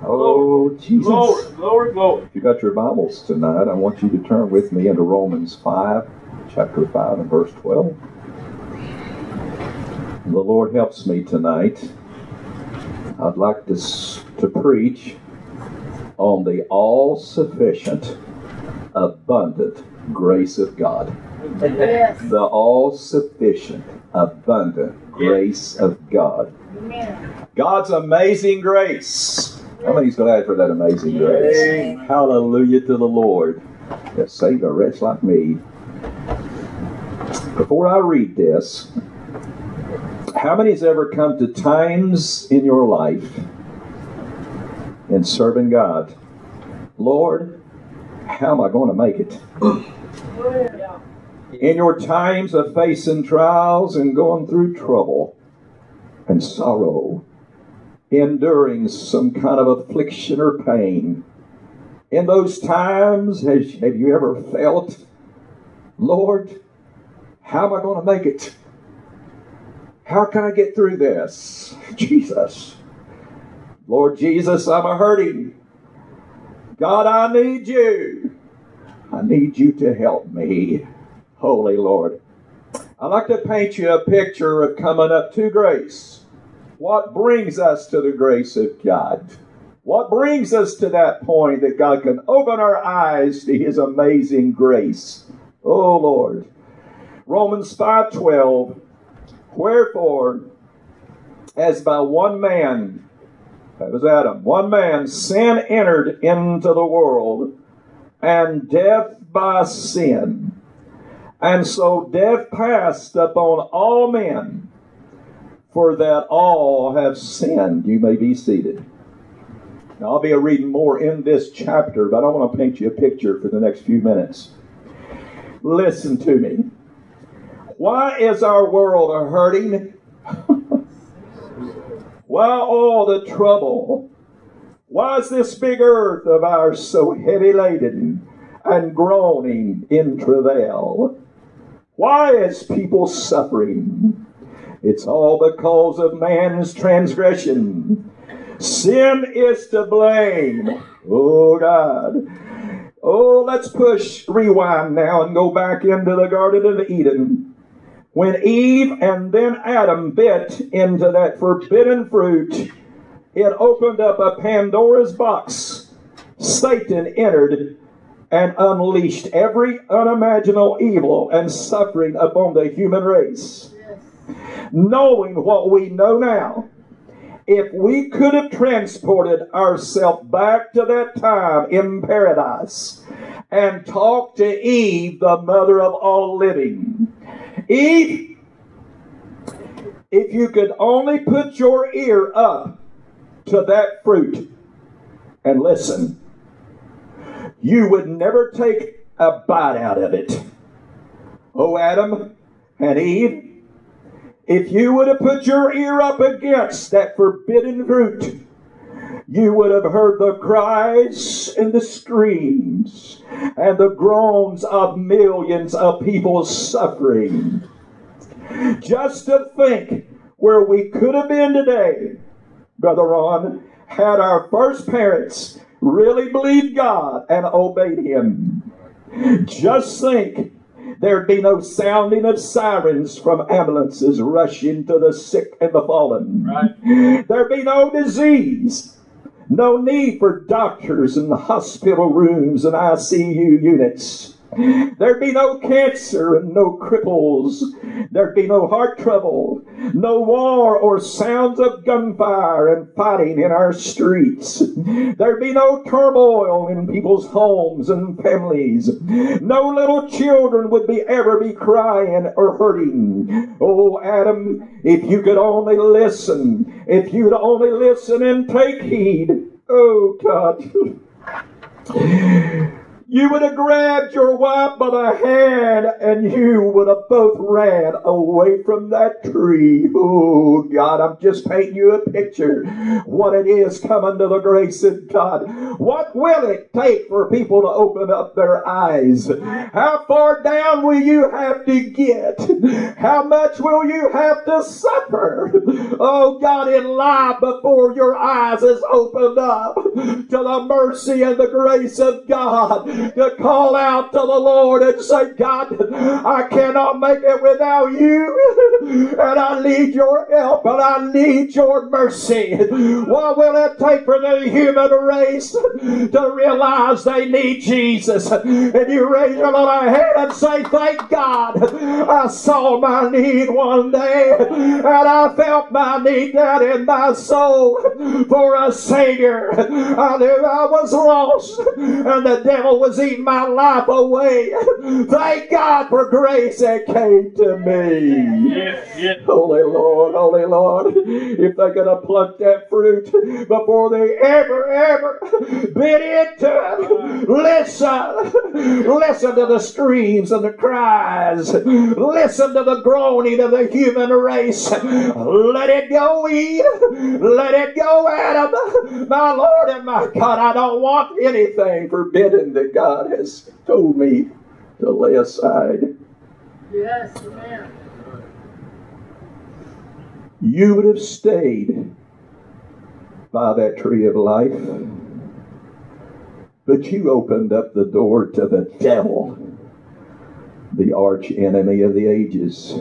Oh, Jesus. Glory, glory, glory. If you got your Bibles tonight, I want you to turn with me into Romans 5, chapter 5 and verse 12. The Lord helps me tonight. I'd like to preach on the all-sufficient, abundant grace of God. Yes. The all-sufficient, abundant grace of God. Amen. God's amazing grace. How many's glad for that amazing grace? Amen. Hallelujah to the Lord that saved a wretch like me. Before I read this, how many's ever come to times in your life in serving God? Lord, how am I going to make it? In your times of facing trials and going through trouble and sorrow, enduring some kind of affliction or pain, in those times, have you ever felt, Lord, how am I going to make it? How can I get through this? Jesus. Lord Jesus, I'm a hurting. God, I need you. I need you to help me. Holy Lord. I'd like to paint you a picture of coming up to grace. What brings us to the grace of God? What brings us to that point that God can open our eyes to His amazing grace? Oh, Lord. Romans 5:12. Wherefore, as by one man, that was Adam, one man, sin entered into the world, and death by sin. And so death passed upon all men, for that all have sinned. You may be seated. Now, I'll be reading more in this chapter, but I want to paint you a picture for the next few minutes. Listen to me. Why is our world hurting? Why all the trouble? Why is this big earth of ours so heavy laden and groaning in travail? Why is people suffering? It's all because of man's transgression. Sin is to blame. Oh, God. Oh, let's rewind now and go back into the Garden of Eden. When Eve and then Adam bit into that forbidden fruit, it opened up a Pandora's box. Satan entered and unleashed every unimaginable evil and suffering upon the human race. Knowing what we know now, if we could have transported ourselves back to that time in paradise and talked to Eve, the mother of all living, Eve, if you could only put your ear up to that fruit and listen, you would never take a bite out of it. Oh, Adam and Eve, if you would have put your ear up against that forbidden fruit, you would have heard the cries and the screams and the groans of millions of people suffering. Just to think where we could have been today, Brother Ron, had our first parents really believed God and obeyed Him. Just think, there'd be no sounding of sirens from ambulances rushing to the sick and the fallen. Right. There'd be no disease. No need for doctors and hospital rooms and ICU units. There'd be no cancer and no cripples. There'd be no heart trouble, no war or sounds of gunfire and fighting in our streets. There'd be no turmoil in people's homes and families. No little children would ever be crying or hurting. Oh, Adam, if you could only listen, if you'd only listen and take heed. Oh, God. You would have grabbed your wife by the hand and you would have both ran away from that tree. Oh, God, I'm just painting you a picture what it is coming to the grace of God. What will it take for people to open up their eyes? How far down will you have to get? How much will you have to suffer? Oh God, in life before your eyes is opened up to the mercy and the grace of God, to call out to the Lord and say, God, I cannot make it without you, and I need your help, and I need your mercy. What will it take for the human race to realize they need Jesus? And you raise your little hand and say, thank God, I saw my need one day, and I felt my need down in my soul for a Savior. I knew I was lost, and the devil was eating my life away. Thank God for grace that came to me. Yes. Holy Lord, if they could have plucked that fruit before they ever bit into it. Listen to the screams and the cries. Listen to the groaning of the human race. Let it go, Eve. Let it go, Adam. My Lord and my God, I don't want anything forbidden that God has told me to lay aside. Yes, amen. You would have stayed by that tree of life, but you opened up the door to the devil, the arch enemy of the ages.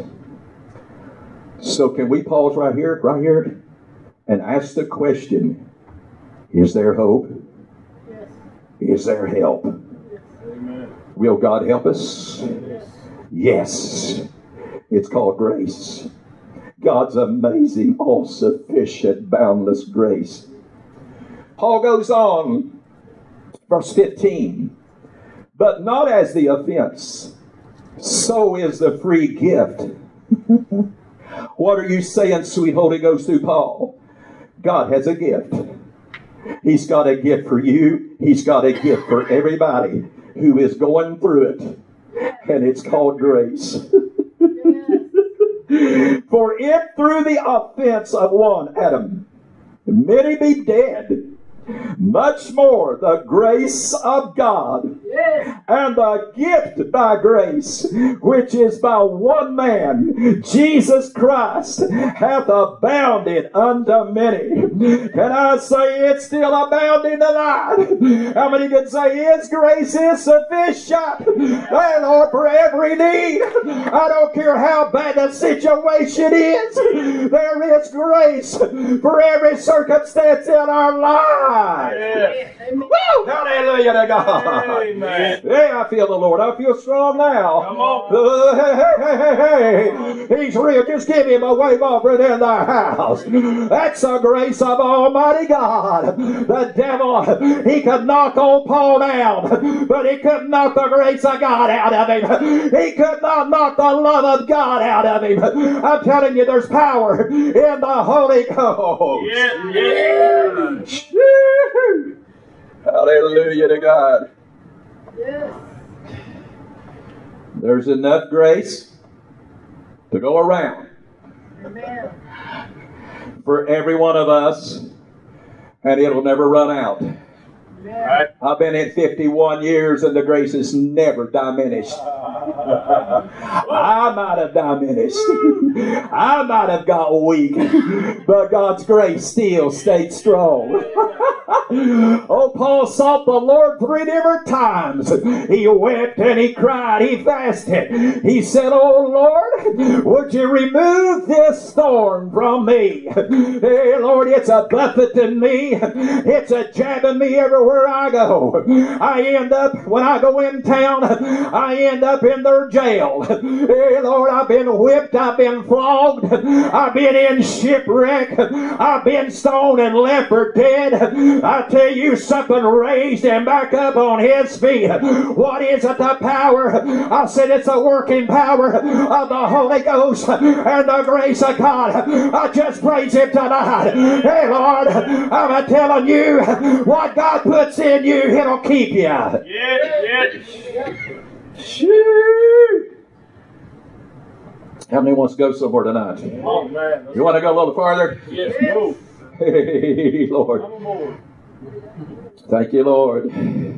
So can we pause right here, and ask the question, is there hope? Yes. Is there help? Amen. Will God help us? Yes. Yes. It's called grace. God's amazing, all-sufficient, boundless grace. Paul goes on, verse 15. But not as the offense, so is the free gift. What are you saying, sweet Holy Ghost, through Paul? God has a gift. He's got a gift for you. He's got a gift for everybody who is going through it. And it's called grace. For if through the offense of one, Adam, many be dead, much more the grace of God and the gift by grace, which is by one man, Jesus Christ, hath abounded unto many. Can I say it's still abounding tonight? How many can say His grace is sufficient? Hey, Lord, for every need. I don't care how bad the situation is. There is grace for every circumstance in our lives. Yes. Woo! Hallelujah to God. Amen. Hey, I feel the Lord. I feel strong now. Come on. Hey. He's real. Just give Him a wave offering in the house. That's the grace of Almighty God. The devil, he could knock old Paul down, but he couldn't knock the grace of God out of him. He could not knock the love of God out of him. I'm telling you, there's power in the Holy Ghost. Yes. Hallelujah to God. Yes. There's enough grace to go around Amen. for every one of us, and it'll never run out. Amen. I've been in 51 years and the grace has never diminished. I might have diminished. I might have got weak, but God's grace still stayed strong. Oh, Paul sought the Lord 3 different times. He wept and he cried. He fasted. He said, oh Lord, would you remove this thorn from me? Hey, Lord, it's a buffeting me. It's a jabbing me everywhere I go. I end up, when I go in town, I end up in their jail. Hey, Lord, I've been whipped. I've been flogged. I've been in shipwreck. I've been stoned and left for dead. I tell you, something raised him back up on his feet. What is it? The power. I said it's the working power of the Holy Ghost and the grace of God. I just praise Him tonight. Hey, Lord, I'm telling you, what God puts in you, He'll keep you. Yes. Shoo. How many wants to go somewhere tonight? Oh, man. You want to go a little farther? Yes. Go. Hey, Lord. I'm aboard. Thank you, Lord.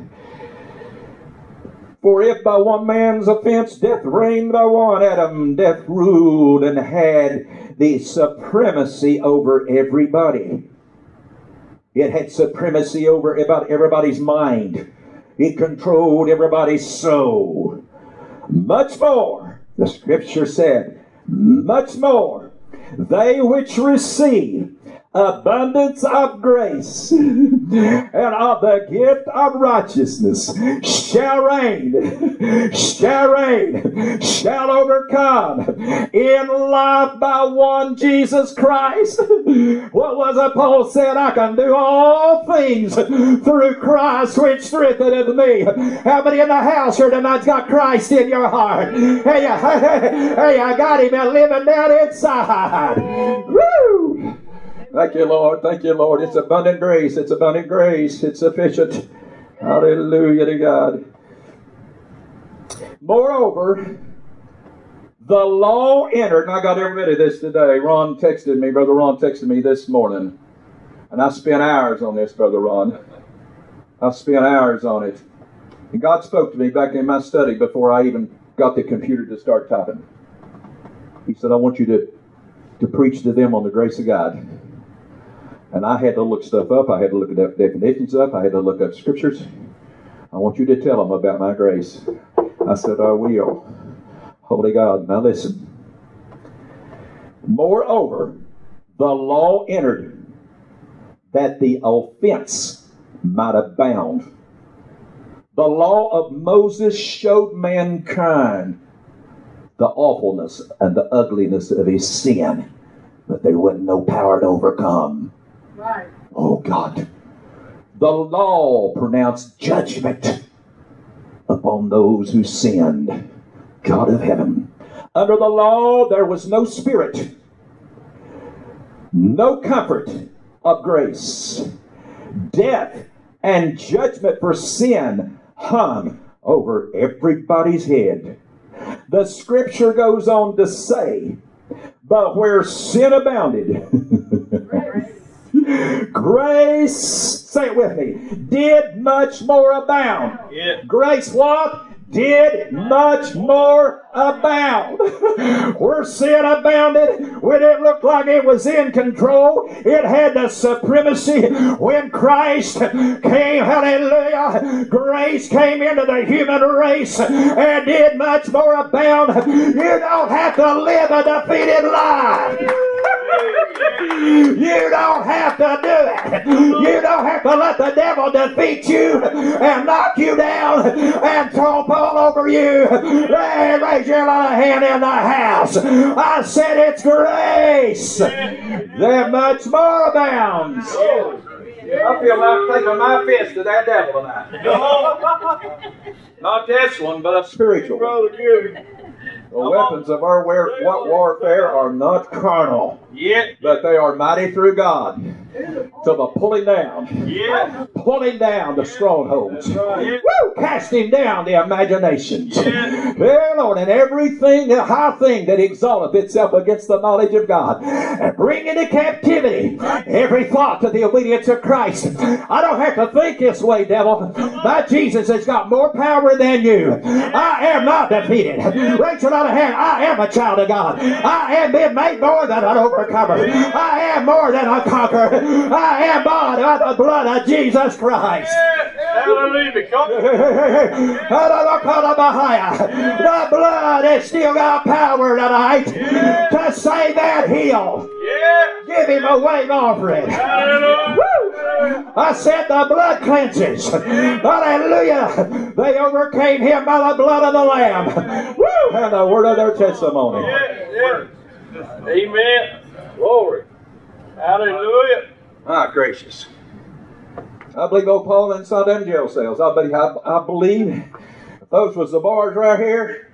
For if by one man's offense death reigned by one Adam, death ruled and had the supremacy over everybody. It had supremacy over about everybody's mind. It controlled everybody's soul. Much more, the Scripture said, much more, they which receive abundance of grace and of the gift of righteousness shall overcome in life by one Jesus Christ. What was it Paul said? I can do all things through Christ which strengtheneth me. How many in the house here tonight's got Christ in your heart? Hey, I got him living down inside. Woo! Thank you, Lord. Thank you, Lord. It's abundant grace. It's abundant grace. It's sufficient. Hallelujah to God. Moreover, the law entered, and I got every bit of this today. Brother Ron texted me this morning. And I spent hours on this, Brother Ron. I spent hours on it. And God spoke to me back in my study before I even got the computer to start typing. He said, I want you to preach to them on the grace of God. And I had to look stuff up. I had to look at definitions up. I had to look up scriptures. I want you to tell them about my grace. I said, I will. Holy God. Now listen. Moreover, the law entered that the offense might abound. The law of Moses showed mankind the awfulness and the ugliness of his sin, but there wasn't no power to overcome. Right. Oh God. The law pronounced judgment upon those who sinned. God of heaven. Under the law there was no spirit, no comfort of grace. Death and judgment for sin hung over everybody's head. The Scripture goes on to say, but where sin abounded, grace, say it with me, did much more abound. Yeah. Grace what? Did much more abound. Where sin abounded, when it looked like it was in control, it had the supremacy. When Christ came, hallelujah, grace came into the human race and did much more abound. You don't have to live a defeated life. You don't have to do it. You don't have to let the devil defeat you and knock you down and trample all over you. Hey, raise your little hand in the house. I said it's grace that much more abounds. I feel like taking my fist to that devil tonight. Not this one, but a spiritual. The weapons of our warfare are not carnal, but they are mighty through God to the pulling down the strongholds. Woo! Casting down the imaginations. Dear Lord, and everything, the high thing that exalteth itself against the knowledge of God, and bring into captivity every thought to the obedience of Christ. I don't have to think this way, devil. My Jesus has got more power than you. I am not defeated. Rachel, on the hand, I am a child of God. I am been made more than an overcomer. I am more than a conqueror. I am bought by the blood of Jesus Christ. Hallelujah. The blood has still got power tonight to save and heal. Give him a wave offering. I said the blood cleanses. Hallelujah. They overcame him by the blood of the Lamb. Woo! And the word of their testimony. Amen. Glory. Hallelujah. Ah, gracious. I believe old Paul inside them jail cells. I believe if those was the bars right here.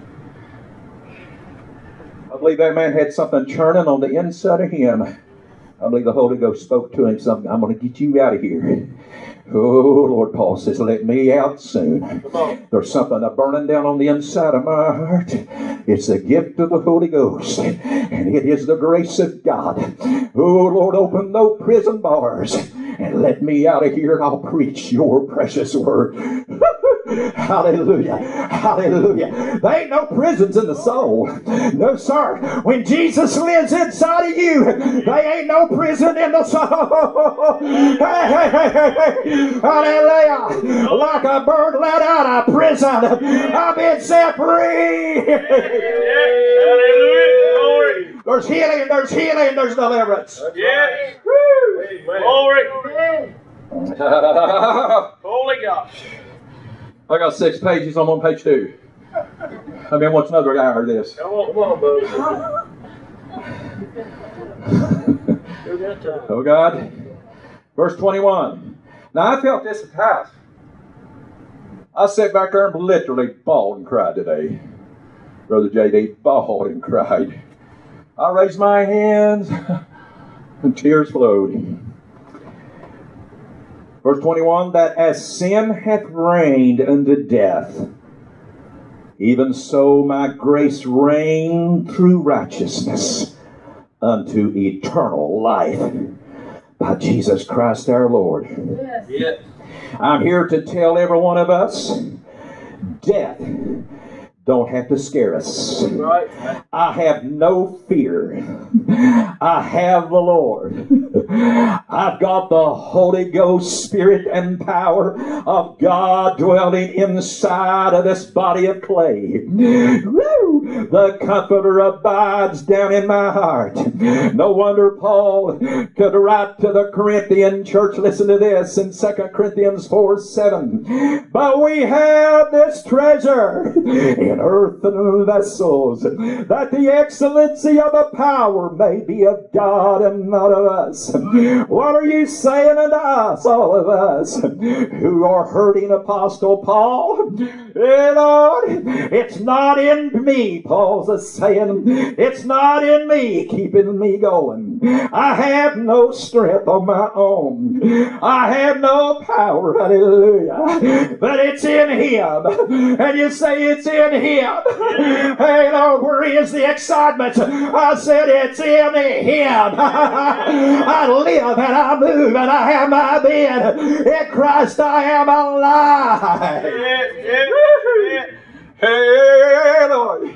I believe that man had something churning on the inside of him I believe the Holy Ghost spoke to him something. I'm going to get you out of here. Oh, Lord, Paul says, let me out soon. There's something burning down on the inside of my heart. It's the gift of the Holy Ghost. And it is the grace of God. Oh, Lord, open those prison bars and let me out of here and I'll preach your precious word. Hallelujah. Hallelujah. There ain't no prisons in the soul. No, sir. When Jesus lives inside of you, there ain't no prison in the soul. Hallelujah. Like a bird let out of prison, I've been set free. Hallelujah. There's healing, there's deliverance. Yes. Glory. Holy God. I got 6 pages. I'm on page 2. I mean, what's another guy heard this? Come on, buddy. Oh, God. Verse 21. Now, I felt this at times. I sat back there and literally bawled and cried today. Brother J.D. bawled and cried. I raised my hands and tears flowed. Verse 21, that as sin hath reigned unto death, even so my grace reigned through righteousness unto eternal life by Jesus Christ our Lord. Yes. I'm here to tell every one of us, death don't have to scare us. Right. I have no fear. I have the Lord. I've got the Holy Ghost Spirit and power of God dwelling inside of this body of clay. Woo! The Comforter abides down in my heart. No wonder Paul could write to the Corinthian church, listen to this, in 2 Corinthians 4:7. But we have this treasure in earthen vessels, that the excellency of the power may be of God and not of us. What are you saying unto us, all of us, who are hurting Apostle Paul? Hey, Lord, it's not in me, Paul's saying. It's not in me keeping me going. I have no strength on my own. I have no power, hallelujah. But it's in Him. And you say it's in Him. Hey, Lord, where is the excitement? I said it's in Him. I live and I move and I have my being. In Christ I am alive. Hey, Lord.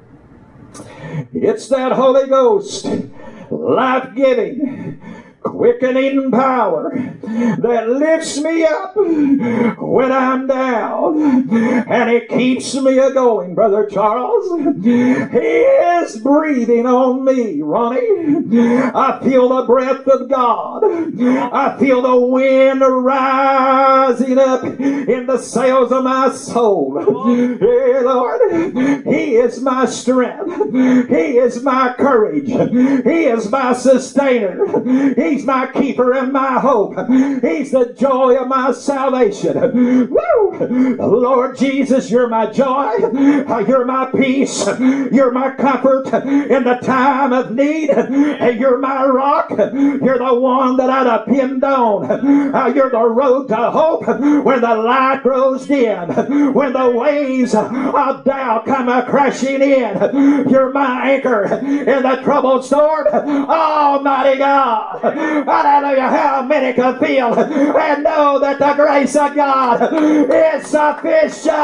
It's that Holy Ghost, life-giving, quickening power that lifts me up when I'm down, and it keeps me a-going, Brother Charles. He is breathing on me, Ronnie. I feel the breath of God. I feel the wind rising up in the sails of my soul. Hey, Lord, He is my strength. He is my courage. He is my sustainer. He's my keeper and my hope. He's the joy of my salvation. Woo! Lord Jesus, you're my joy. You're my peace. You're my comfort in the time of need. You're my rock. You're the one that I depend on. You're the road to hope when the light grows dim. When the waves of doubt come crashing in. You're my anchor in the troubled storm. Almighty God. Hallelujah. How many can feel and know that the grace of God is sufficient?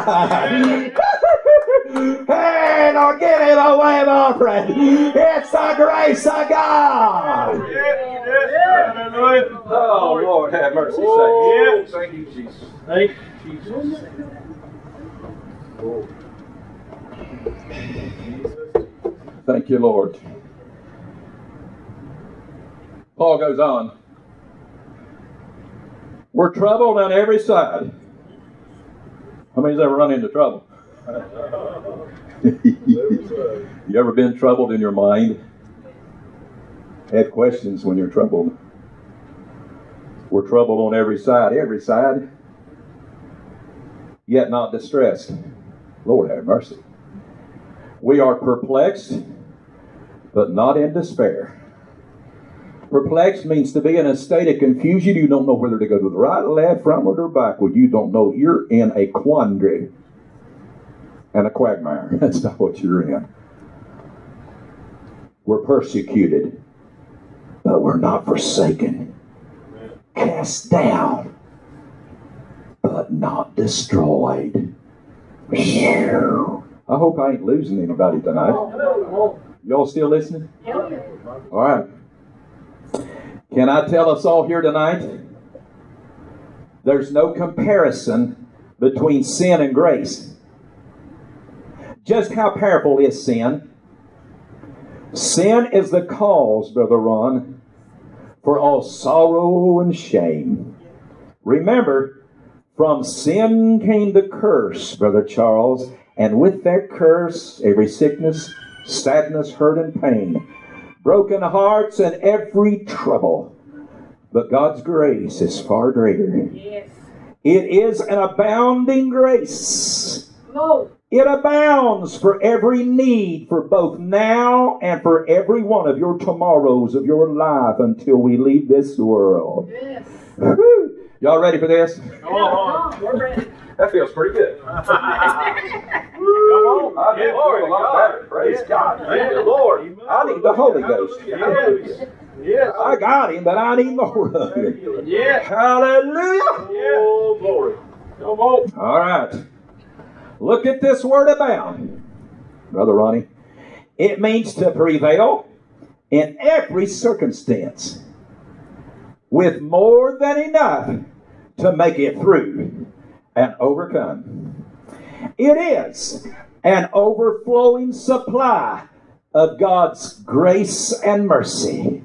Hey, don't give Him a wave offering. It's the grace of God. Oh, Lord, have mercy. Thank you, Jesus. Thank you, Jesus. Thank you, Lord. Paul goes on. We're troubled on every side. How many's ever run into trouble? You ever been troubled in your mind? Had questions when you're troubled. We're troubled on every side, yet not distressed. Lord have mercy. We are perplexed, but not in despair. Perplexed means to be in a state of confusion. You don't know whether to go to the right, left, frontward, or backward. You don't know. You're in a quandary and a quagmire. That's not what you're in. We're persecuted, but we're not forsaken. Cast down, but not destroyed. Whew. I hope I ain't losing anybody tonight. Y'all still listening? All right. Can I tell us all here tonight? There's no comparison between sin and grace. Just how powerful is sin? Sin is the cause, Brother Ron, for all sorrow and shame. Remember, from sin came the curse, Brother Charles, and with that curse, every sickness, sadness, hurt, and pain, broken hearts, and every trouble. But God's grace is far greater. Yes. It is an abounding grace. No. It abounds for every need, for both now and for every one of your tomorrows of your life until we leave this world. Yes. Woo. Y'all ready for this? Come on. We're ready. That feels pretty good. Come on. I do feel a lot better. Praise God. Thank the Lord. I need the Holy Ghost. Yes. Yes. I got him, but I need more of him. Yes. Hallelujah. Oh, glory. Come on. All right. Look at this word abound, Brother Ronnie. It means to prevail in every circumstance with more than enough to make it through and overcome. It is an overflowing supply of God's grace and mercy.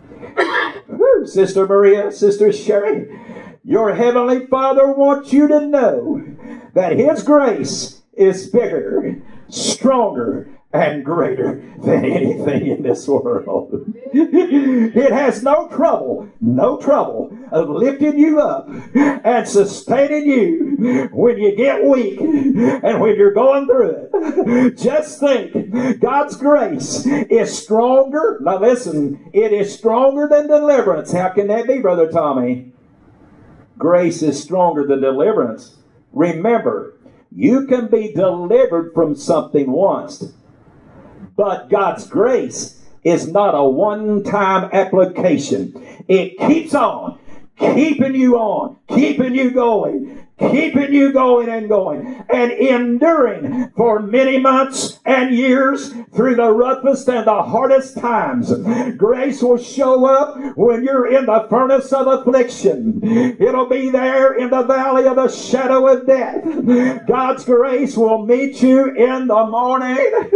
Woo, Sister Maria, Sister Sherry, your Heavenly Father wants you to know that His grace is bigger, stronger, and greater than anything in this world. It has no trouble of lifting you up and sustaining you when you get weak and when you're going through it. Just think, God's grace is stronger. Now listen, it is stronger than deliverance. How can that be, Brother Tommy? Grace is stronger than deliverance. Remember, you can be delivered from something once, but God's grace is not a one-time application. It keeps on, keeping you on, keeping you going and going, and enduring for many months and years through the roughest and the hardest times. Grace will show up when you're in the furnace of affliction. It'll be there in the valley of the shadow of death. God's grace will meet you in the morning.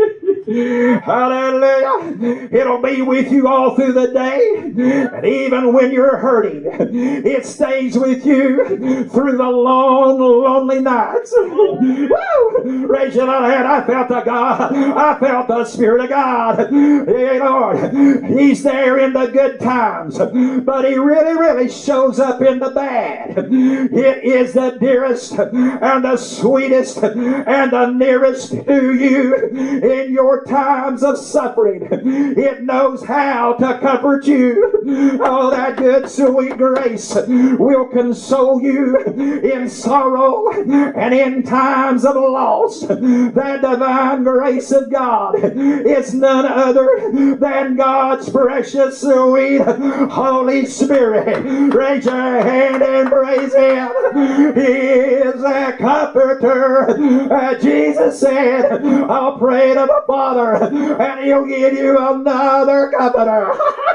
Hallelujah. It'll be with you all through the day, and even when you're hurting, it stays with you through the long, lonely nights. Woo! Raise your little hand. I felt the God. I felt the Spirit of God. Hey, Lord, He's there in the good times, but He really, really shows up in the bad. It is the dearest and the sweetest and the nearest to you in your times of suffering. It knows how to comfort you. Oh, that good sweet grace will console you in sorrow and in times of loss. That divine grace of God is none other than God's precious sweet Holy Spirit. Raise your hand and praise Him. He is a comforter. Jesus said, I'll pray to the Father and He'll give you another comforter.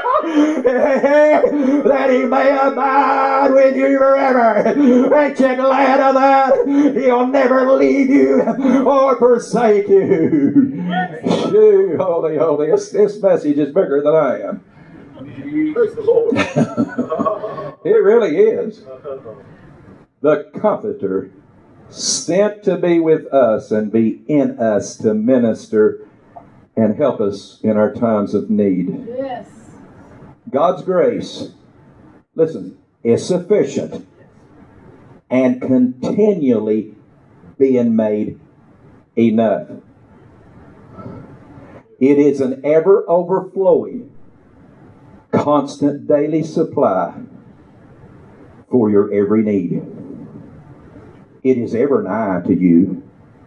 That He may abide with you forever. Ain't you glad of that? He'll never leave you or forsake you. Shoo, holy, holy. This message is bigger than I am. Praise the Lord. It really is. The Comforter, sent to be with us and be in us to minister and help us in our times of need. Yes. God's grace, listen, is sufficient and continually being made enough. It is an ever overflowing, constant daily supply for your every need. It is ever nigh to you.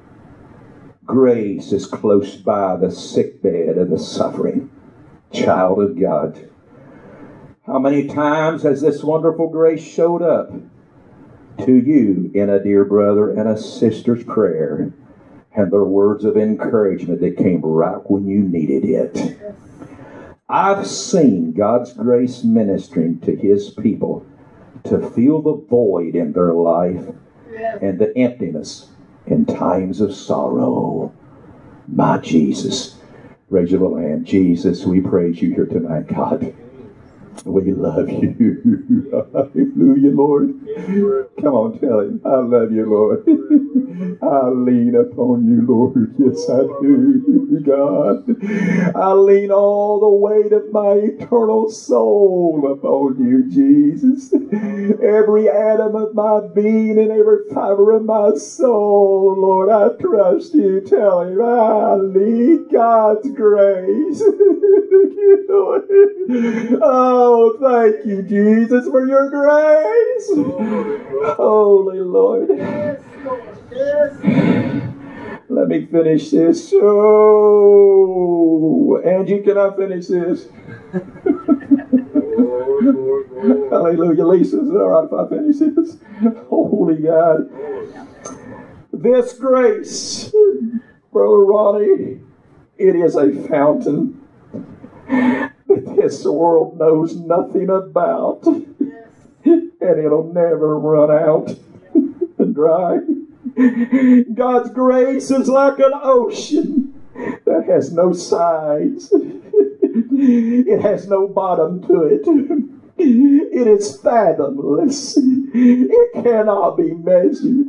Grace is close by the sickbed of the suffering child of God. How many times has this wonderful grace showed up to you in a dear brother and a sister's prayer and their words of encouragement that came right when you needed it? I've seen God's grace ministering to His people to fill the void in their life and the emptiness in times of sorrow. My Jesus. Raise your little hand. Jesus, we praise you here tonight, God. We love you. Hallelujah, Lord. Come on, tell him. I love you, Lord. I lean upon you, Lord. Yes, I do, God. I lean all the weight of my eternal soul upon you, Jesus. Every atom of my being and every fiber of my soul, Lord, I trust you. Tell him I need God's grace. Oh, thank you, Jesus, for your grace. Holy Lord. Yes, Lord. Yes. Let me finish this. Oh, Angie, can I finish this? Hallelujah. Lisa, is it all right if I finish this? Holy God. This grace, Brother Ronnie, it is a fountain that this world knows nothing about, and it'll never run out and dry. God's grace is like an ocean that has no sides. It has no bottom to it. It is fathomless. It cannot be measured.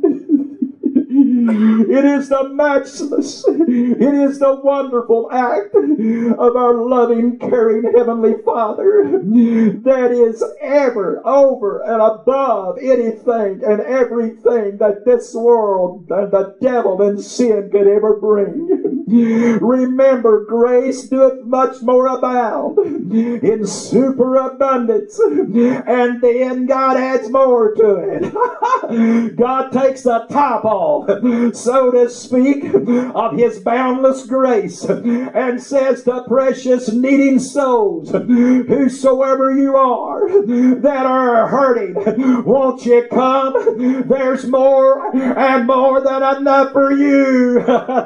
It is the matchless, it is the wonderful act of our loving, caring Heavenly Father that is ever over and above anything and everything that this world and the devil and sin could ever bring. Remember, grace doeth much more abound in superabundance, and then God adds more to it. God takes the top off, so to speak, of His boundless grace and says to precious needing souls, whosoever you are that are hurting, won't you come? There's more and more than enough for you.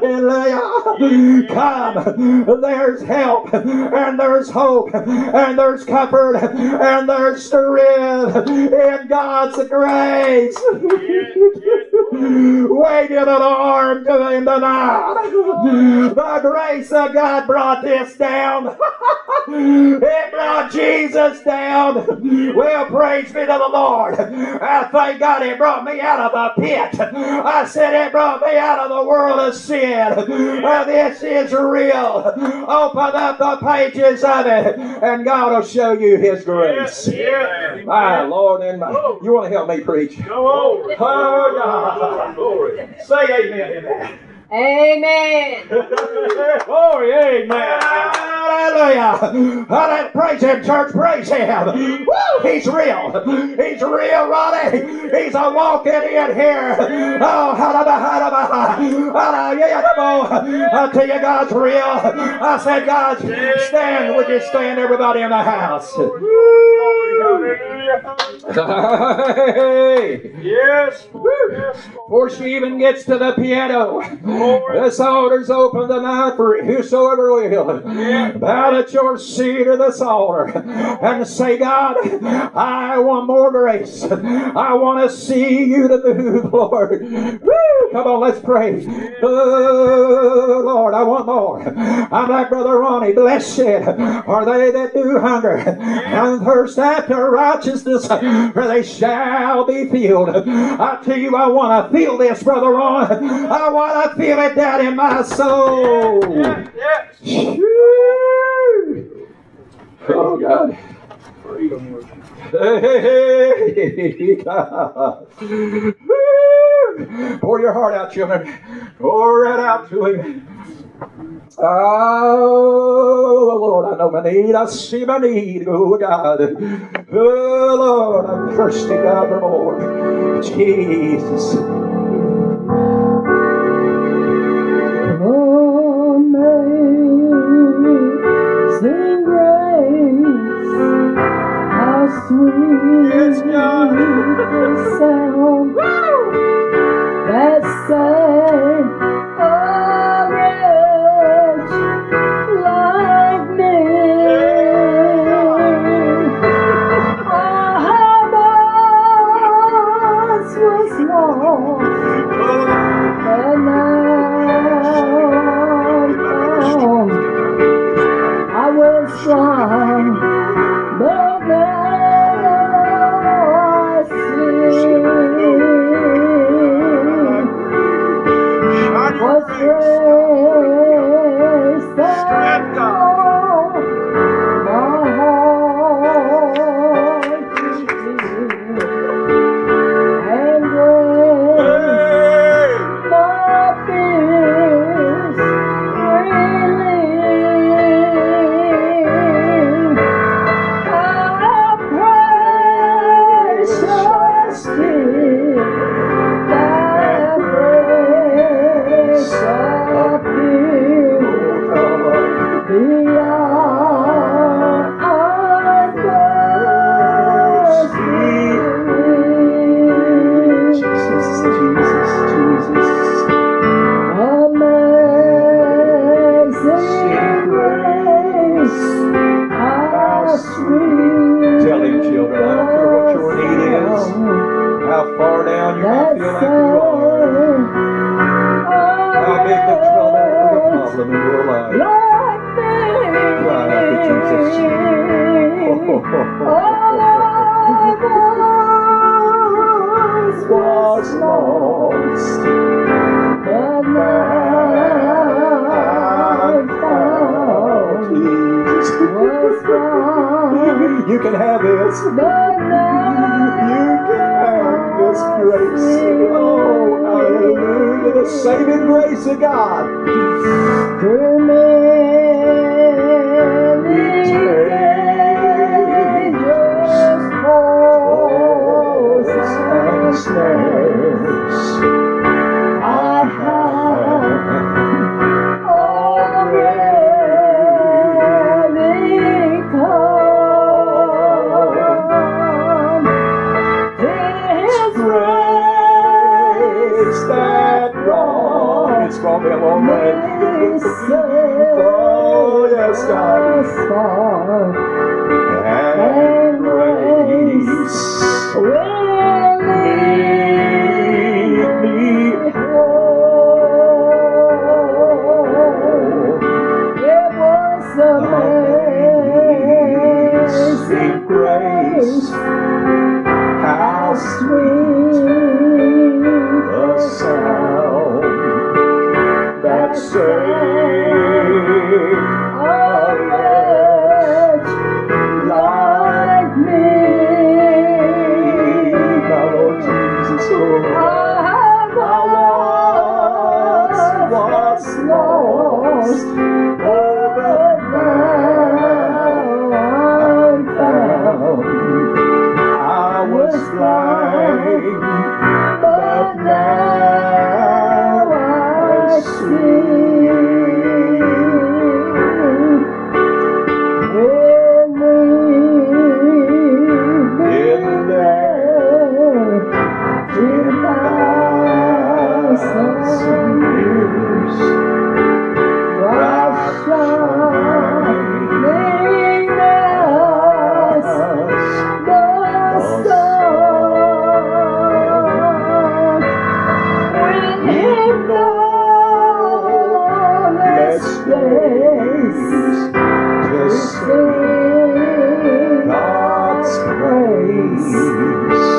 Come, there's help, and there's hope, and there's comfort, and there's strength in God's grace. Wave your little arm to Him tonight. The grace of God brought this down. It brought Jesus down. Well, praise be to the Lord. I thank God it brought me out of the pit. I said it brought me out of the world of sin. This is real. Open up the pages of it, and God will show you His grace. My Lord, and my, you want to help me preach? Go on. Oh, God. Say amen in that. Amen. Glory, amen. Hallelujah. Praise Him, church. Praise Him. Woo, He's real. He's real, Ronnie. He's a walking in here. Oh, I tell you, God's real. I said, God, stand. Would you stand, everybody in the house? Yes. Before she even gets to the piano, this altar's open tonight for whosoever will. Bow at your seat of this altar and say, God, I want more grace. I want to see you to move, Lord. Woo! Come on, let's pray. Lord, I want more. I'm like Brother Ronnie. Blessed are they that do hunger and thirst after righteousness, for they shall be filled. I tell you, I want to feel this, Brother Ron. I want to feel it down in my soul. Oh, God. Hey, God. Pour your heart out, children. Pour it out to Him. Oh, Lord, I know my need. I see my need. Oh, God. Oh, Lord, I'm thirsty, God, for more. Jesus. Amazing grace, how sweet Yes, God. the sound that saved a wretch like me. I once was lost, but now I'm found. I was blind, but now I see. Was grace that brought my heart to thee, and grace my fears relieved. How precious did that grace appear beyond our Jesus, Jesus, Jesus. Amazing grace, how sweet. Tell him, children, I don't care what your need is, how far down you might feel like you are, how big the trouble or the problem in your life. Cry out to Jesus. Was lost, but now I'm found. Jesus. Was blind, You can have this. but now You can have this grace. Oh, hallelujah. The saving grace of God. through many dangerous foes and snares, I have already come. This Grace that brought. It's brought me a long way. Oh, yes, God. And grace will lead me home. It was amazing grace, how sweet the sound that saved a wretch like me. my Lord Jesus. Oh, I was lost, but now I'm found. I was blind, But now I see. in there 10,000 years, bright shining as the sun. When in lawless days to sing God's praise.